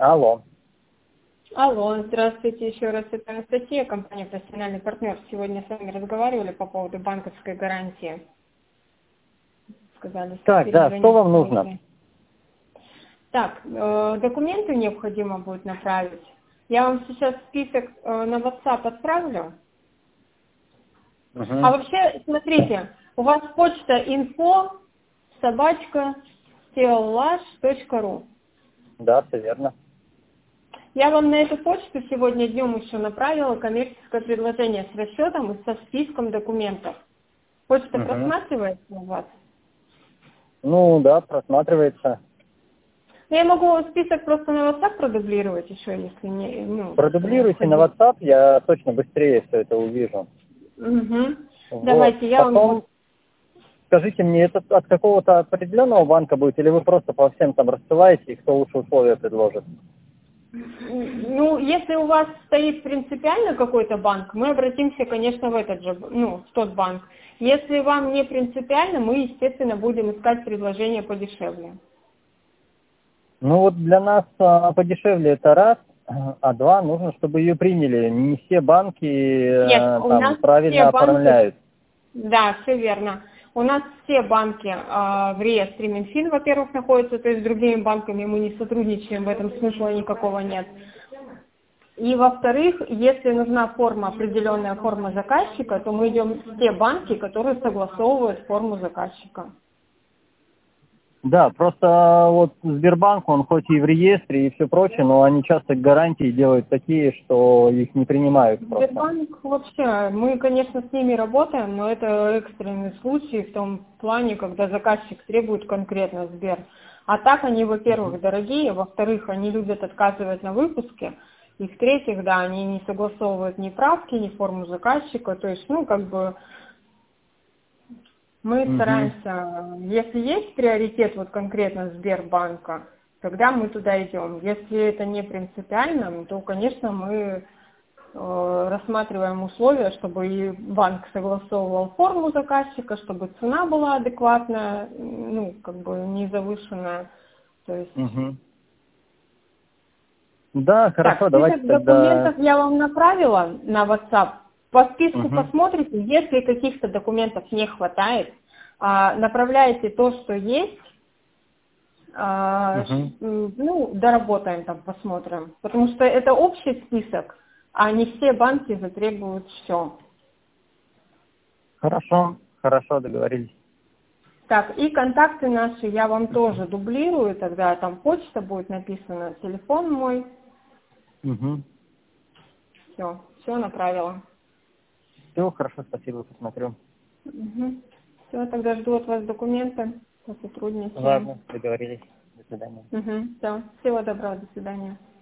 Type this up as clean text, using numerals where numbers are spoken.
Алло. Алло, здравствуйте еще раз, это Анастасия, компания «Профессиональный партнер». Сегодня с вами разговаривали по поводу банковской гарантии. Сказали, что Так, да, что перезвонить вам нужно? сегодня. Так, документы необходимо будет направить. Я вам сейчас список на WhatsApp отправлю. А Угу. вообще, смотрите, у вас почта info@stellash.ru. Да, все верно. Я вам на эту почту сегодня днем еще направила коммерческое предложение с расчетом и со списком документов. Почта Угу. просматривается у вас? Ну, да, просматривается. Ну, я могу список просто на WhatsApp продублировать еще, если не, если Продублируйте на необходимо. WhatsApp, я точно быстрее все это увижу. Угу. Вот. Давайте, я вам Потом, скажите мне, это от какого-то определенного банка будет, или вы просто по всем там рассылаете, и кто лучше условия предложит? Ну, если у вас стоит принципиально какой-то банк, мы обратимся, конечно, в этот же, в тот банк. Если вам не принципиально, мы, естественно, будем искать предложение подешевле. Ну вот для нас подешевле это раз, а два, нужно, чтобы ее приняли. Не все банки Нет, у там нас все правильно банки, оформляют. да, все верно. У нас все банки в реестре Минфин, во-первых, находятся, то есть с другими банками мы не сотрудничаем, в этом смысла никакого нет. И во-вторых, если нужна форма, определенная форма заказчика, то мы идем в те банки, которые согласовывают форму заказчика. Да, просто вот Сбербанк, он хоть и в реестре и все прочее, но они часто гарантии делают такие, что их не принимают просто. Сбербанк вообще, мы, конечно, с ними работаем, но это экстренный случай в том плане, когда заказчик требует конкретно Сбер. А так они, во-первых, дорогие, во-вторых, они любят отказывать на выпуске, и в-третьих, да, они не согласовывают ни правки, ни форму заказчика, то есть, мы Мгм. стараемся, если есть приоритет вот конкретно Сбербанка, тогда мы туда идем. Если это не принципиально, то, конечно, мы рассматриваем условия, чтобы и банк согласовывал форму заказчика, чтобы цена была адекватная, не завышенная. То есть, Мгм. Да, так, хорошо, давайте список тогда. документов я вам направила на WhatsApp. По списку Мгм. посмотрите, если каких-то документов не хватает, направляйте то, что есть, Мгм. доработаем там, посмотрим. Потому что это общий список, а не все банки затребуют все. Хорошо, хорошо, договорились. Так, и контакты наши я вам тоже дублирую, тогда там почта будет написана, телефон мой, Угу. все направила. Все, хорошо, спасибо, посмотрю. Все, тогда жду от вас документы, посотрудничаем. Ладно, договорились. До свидания. Все, всего доброго, до свидания.